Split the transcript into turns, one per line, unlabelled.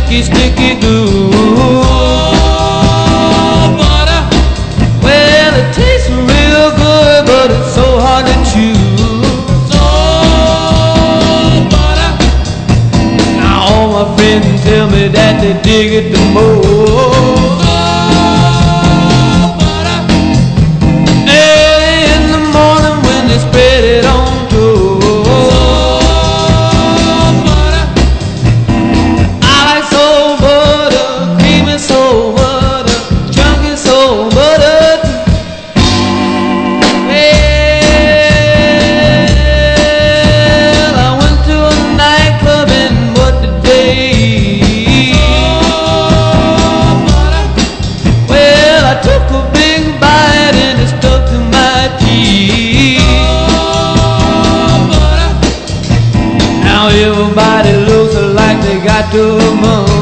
sticky, sticky glue.
Oh, butter.
Well, it tastes real good, but it's so hard to chew.
Oh, butter.
Now all my friends tell me that they dig it the most.
Oh, butter.
Early in the morning when they spread it on toast.
Oh, butter.
I like soul butter, creamy soul butter, chunky soul butter. Well, I went to a nightclub and what did they eat?
Oh, butter.
Well, I took a big bite and it stuck to my teeth.
Oh, butter.
Now everybody looks like they got the money.